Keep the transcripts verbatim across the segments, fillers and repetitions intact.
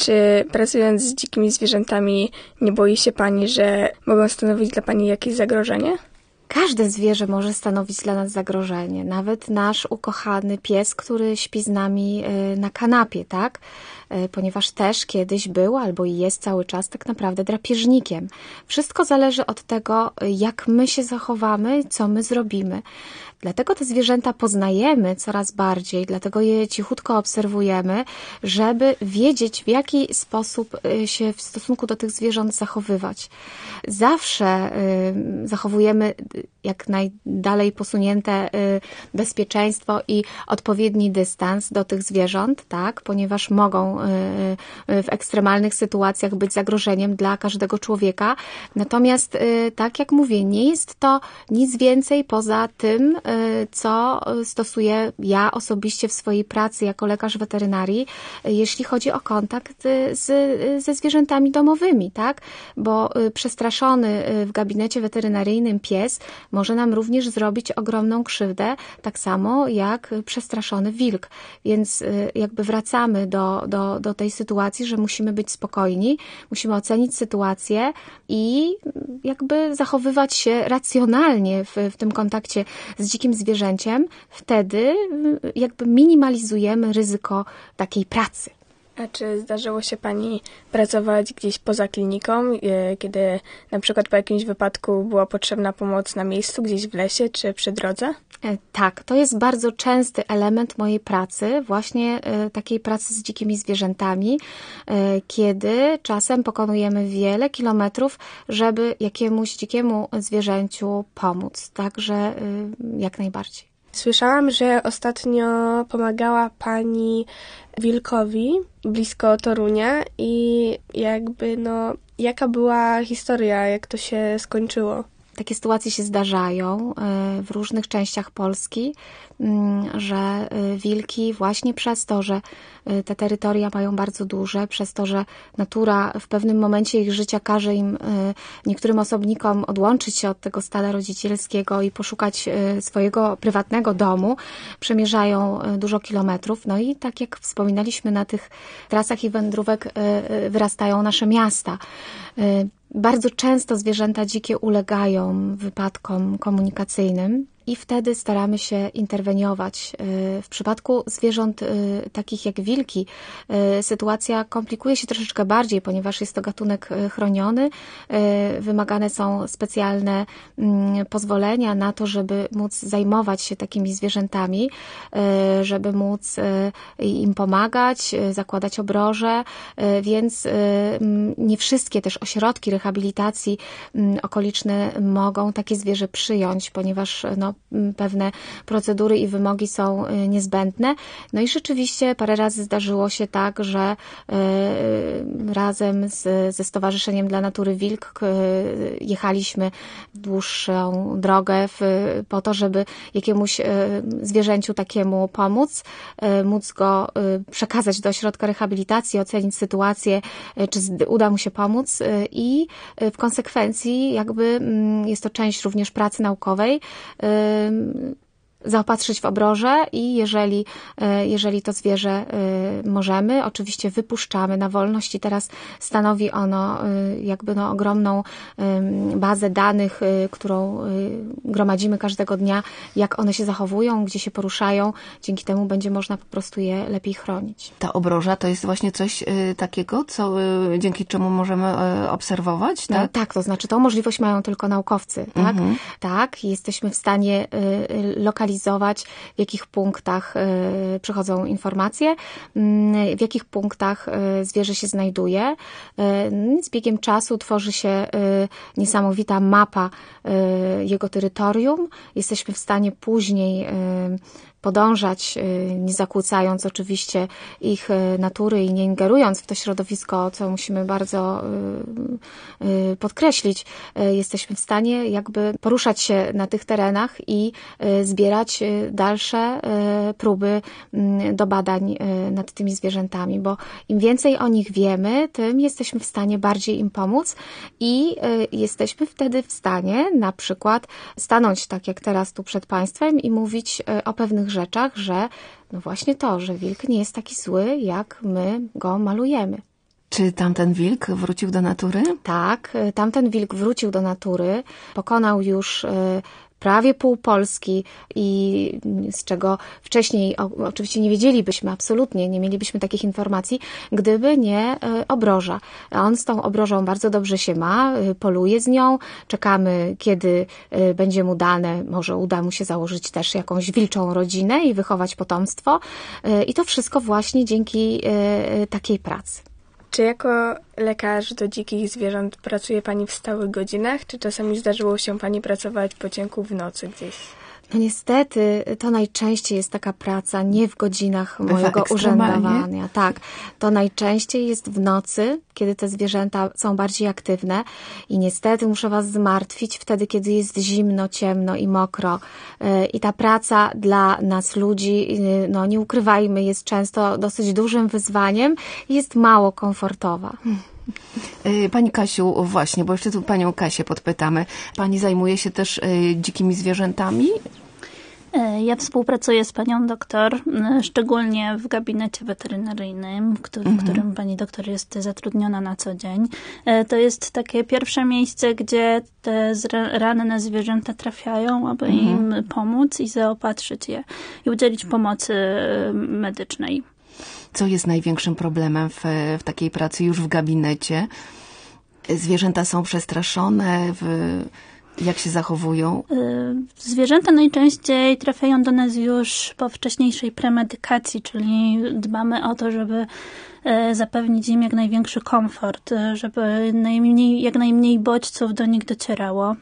czy pracując z dzikimi zwierzętami nie boi się pani, że mogą stanowić dla pani jakieś zagrożenie? Każde zwierzę może stanowić dla nas zagrożenie. Nawet nasz ukochany pies, który śpi z nami na kanapie, tak? Ponieważ też kiedyś był albo jest cały czas tak naprawdę drapieżnikiem. Wszystko zależy od tego, jak my się zachowamy, co my zrobimy. Dlatego te zwierzęta poznajemy coraz bardziej, dlatego je cichutko obserwujemy, żeby wiedzieć, w jaki sposób się w stosunku do tych zwierząt zachowywać. Zawsze zachowujemy jak najdalej posunięte bezpieczeństwo i odpowiedni dystans do tych zwierząt, tak, ponieważ mogą w ekstremalnych sytuacjach być zagrożeniem dla każdego człowieka. Natomiast, tak jak mówię, nie jest to nic więcej poza tym, co stosuję ja osobiście w swojej pracy jako lekarz weterynarii, jeśli chodzi o kontakt z, ze zwierzętami domowymi, tak? Bo przestraszony w gabinecie weterynaryjnym pies może nam również zrobić ogromną krzywdę, tak samo jak przestraszony wilk. Więc jakby wracamy do, do, do tej sytuacji, że musimy być spokojni, musimy ocenić sytuację i jakby zachowywać się racjonalnie w, w tym kontakcie z dzikim zwierzęciem. Wtedy jakby minimalizujemy ryzyko takiej pracy. A czy zdarzyło się pani pracować gdzieś poza kliniką, kiedy na przykład po jakimś wypadku była potrzebna pomoc na miejscu, gdzieś w lesie czy przy drodze? Tak, to jest bardzo częsty element mojej pracy, właśnie takiej pracy z dzikimi zwierzętami, kiedy czasem pokonujemy wiele kilometrów, żeby jakiemuś dzikiemu zwierzęciu pomóc. Także jak najbardziej. Słyszałam, że ostatnio pomagała pani wilkowi blisko Torunia i jakby no, jaka była historia, jak to się skończyło? Takie sytuacje się zdarzają w różnych częściach Polski, że wilki właśnie przez to, że te terytoria mają bardzo duże, przez to, że natura w pewnym momencie ich życia każe im, niektórym osobnikom, odłączyć się od tego stada rodzicielskiego i poszukać swojego prywatnego domu, przemierzają dużo kilometrów. No i tak jak wspominaliśmy, na tych trasach i wędrówek wyrastają nasze miasta. Bardzo często zwierzęta dzikie ulegają wypadkom komunikacyjnym i wtedy staramy się interweniować. W przypadku zwierząt takich jak wilki sytuacja komplikuje się troszeczkę bardziej, ponieważ jest to gatunek chroniony. Wymagane są specjalne pozwolenia na to, żeby móc zajmować się takimi zwierzętami, żeby móc im pomagać, zakładać obroże, więc nie wszystkie też ośrodki rehabilitacji okoliczne mogą takie zwierzę przyjąć, ponieważ no, pewne procedury i wymogi są niezbędne. No i rzeczywiście parę razy zdarzyło się tak, że razem z, ze Stowarzyszeniem dla Natury Wilk jechaliśmy dłuższą drogę w, po to, żeby jakiemuś zwierzęciu takiemu pomóc, móc go przekazać do ośrodka rehabilitacji, ocenić sytuację, czy uda mu się pomóc i w konsekwencji jakby jest to część również pracy naukowej, zaopatrzyć w obroże i jeżeli, jeżeli to zwierzę możemy, oczywiście wypuszczamy na wolność i teraz stanowi ono jakby no ogromną bazę danych, którą gromadzimy każdego dnia, jak one się zachowują, gdzie się poruszają. Dzięki temu będzie można po prostu je lepiej chronić. Ta obroża to jest właśnie coś takiego, co, dzięki czemu możemy obserwować, tak? No, tak, to znaczy tą możliwość mają tylko naukowcy, tak? Mhm. Tak, jesteśmy w stanie lokalizować, w jakich punktach przychodzą informacje, w jakich punktach zwierzę się znajduje. Z biegiem czasu tworzy się niesamowita mapa jego terytorium. Jesteśmy w stanie później podążać, nie zakłócając oczywiście ich natury i nie ingerując w to środowisko, co musimy bardzo podkreślić. Jesteśmy w stanie jakby poruszać się na tych terenach i zbierać dalsze próby do badań nad tymi zwierzętami, bo im więcej o nich wiemy, tym jesteśmy w stanie bardziej im pomóc i jesteśmy wtedy w stanie na przykład stanąć tak jak teraz tu przed Państwem i mówić o pewnych rzeczach, że no właśnie to, że wilk nie jest taki zły, jak my go malujemy. Czy tamten wilk wrócił do natury? Tak, tamten wilk wrócił do natury, pokonał już prawie pół Polski i z czego wcześniej o, oczywiście nie wiedzielibyśmy, absolutnie nie mielibyśmy takich informacji, gdyby nie obroża. On z tą obrożą bardzo dobrze się ma, poluje z nią, czekamy, kiedy będzie mu dane, może uda mu się założyć też jakąś wilczą rodzinę i wychować potomstwo i to wszystko właśnie dzięki takiej pracy. Czy jako lekarz do dzikich zwierząt pracuje Pani w stałych godzinach, czy czasami zdarzyło się Pani pracować po ciemku w nocy gdzieś? No niestety, to najczęściej jest taka praca nie w godzinach mojego urzędowania. Tak, to najczęściej jest w nocy, kiedy te zwierzęta są bardziej aktywne i niestety muszę Was zmartwić wtedy, kiedy jest zimno, ciemno i mokro. I ta praca dla nas ludzi, no nie ukrywajmy, jest często dosyć dużym wyzwaniem i jest mało komfortowa. Pani Kasiu, właśnie, bo jeszcze tu Panią Kasię podpytamy. Pani zajmuje się też dzikimi zwierzętami? Ja współpracuję z panią doktor, szczególnie w gabinecie weterynaryjnym, który, w którym pani doktor jest zatrudniona na co dzień. To jest takie pierwsze miejsce, gdzie te ranne zwierzęta trafiają, aby mhm. im pomóc i zaopatrzyć je i udzielić pomocy medycznej. Co jest największym problemem w, w takiej pracy już w gabinecie? Zwierzęta są przestraszone, w, jak się zachowują? Zwierzęta najczęściej trafiają do nas już po wcześniejszej premedykacji, czyli dbamy o to, żeby zapewnić im jak największy komfort, żeby najmniej, jak najmniej bodźców do nich docierało.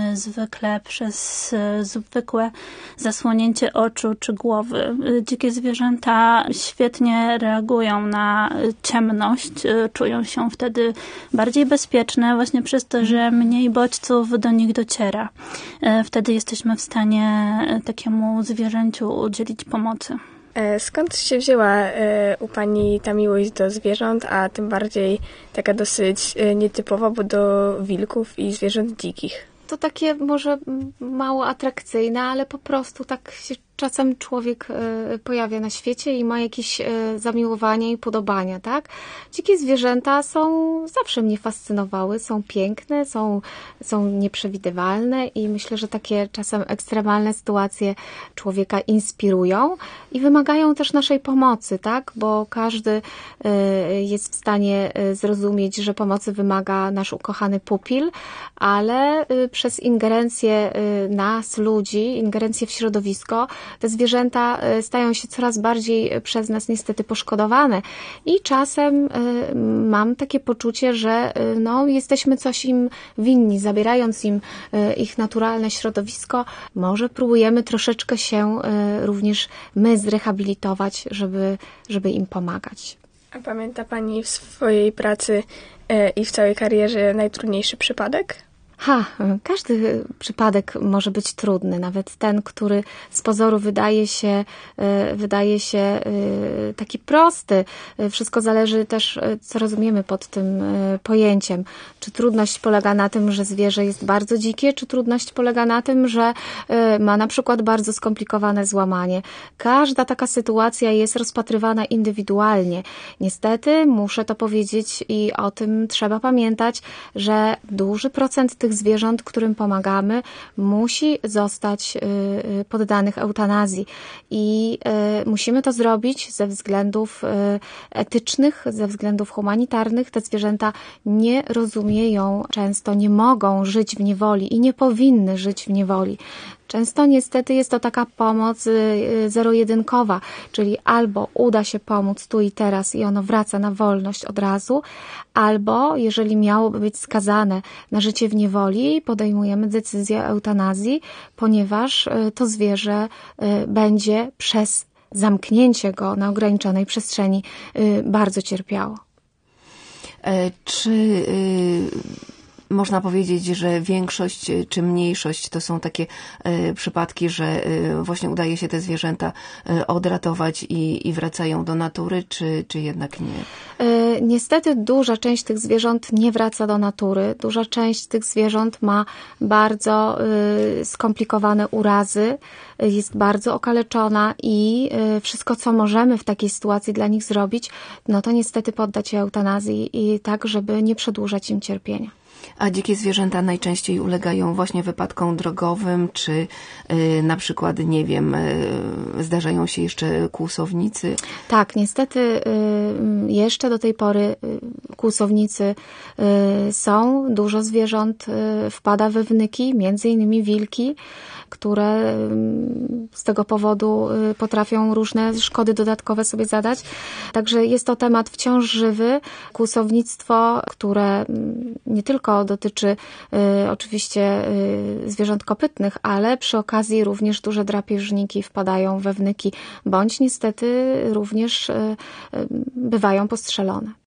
Zwykle przez zwykłe zasłonięcie oczu czy głowy. Dzikie zwierzęta świetnie reagują na ciemność, czują się wtedy bardziej bezpieczne właśnie przez to, że mniej bodźców do nich dociera. Wtedy jesteśmy w stanie takiemu zwierzęciu udzielić pomocy. Skąd się wzięła u Pani ta miłość do zwierząt, a tym bardziej taka dosyć nietypowa, bo do wilków i zwierząt dzikich? To takie może mało atrakcyjne, ale po prostu tak się czasem człowiek pojawia na świecie i ma jakieś zamiłowanie i podobania, tak? Dzikie zwierzęta są, zawsze mnie fascynowały, są piękne, są, są nieprzewidywalne i myślę, że takie czasem ekstremalne sytuacje człowieka inspirują i wymagają też naszej pomocy, tak? Bo każdy jest w stanie zrozumieć, że pomocy wymaga nasz ukochany pupil, ale przez ingerencję nas, ludzi, ingerencję w środowisko, te zwierzęta stają się coraz bardziej przez nas niestety poszkodowane i czasem mam takie poczucie, że no, jesteśmy coś im winni, zabierając im ich naturalne środowisko, może próbujemy troszeczkę się również my zrehabilitować, żeby, żeby im pomagać. A pamięta Pani w swojej pracy i w całej karierze najtrudniejszy przypadek? Ha, każdy przypadek może być trudny, nawet ten, który z pozoru wydaje się, wydaje się taki prosty. Wszystko zależy też, co rozumiemy pod tym pojęciem. Czy trudność polega na tym, że zwierzę jest bardzo dzikie, czy trudność polega na tym, że ma na przykład bardzo skomplikowane złamanie. Każda taka sytuacja jest rozpatrywana indywidualnie. Niestety muszę to powiedzieć i o tym trzeba pamiętać, że duży procent tych zwierząt, którym pomagamy, musi zostać poddanych eutanazji. I musimy to zrobić ze względów etycznych, ze względów humanitarnych. Te zwierzęta nie rozumieją, często nie mogą żyć w niewoli i nie powinny żyć w niewoli. Często niestety jest to taka pomoc zero-jedynkowa, czyli albo uda się pomóc tu i teraz i ono wraca na wolność od razu, albo jeżeli miałoby być skazane na życie w niewoli, podejmujemy decyzję o eutanazji, ponieważ to zwierzę będzie przez zamknięcie go na ograniczonej przestrzeni bardzo cierpiało. Czy można powiedzieć, że większość czy mniejszość to są takie y, przypadki, że y, właśnie udaje się te zwierzęta y, odratować i, i wracają do natury, czy, czy jednak nie? Y, niestety duża część tych zwierząt nie wraca do natury. Duża część tych zwierząt ma bardzo y, skomplikowane urazy, y, jest bardzo okaleczona i y, wszystko, co możemy w takiej sytuacji dla nich zrobić, no to niestety poddać je eutanazji i tak, żeby nie przedłużać im cierpienia. A dzikie zwierzęta najczęściej ulegają właśnie wypadkom drogowym, czy y, na przykład, nie wiem, y, zdarzają się jeszcze kłusownicy? Tak, niestety y, jeszcze do tej pory y, kłusownicy y, są. Dużo zwierząt y, wpada we wnyki, między innymi wilki, które z tego powodu potrafią różne szkody dodatkowe sobie zadać. Także jest to temat wciąż żywy. Kłusownictwo, które nie tylko dotyczy y, oczywiście y, zwierząt kopytnych, ale przy okazji również duże drapieżniki wpadają we wnyki, bądź niestety również y, y, bywają postrzelone.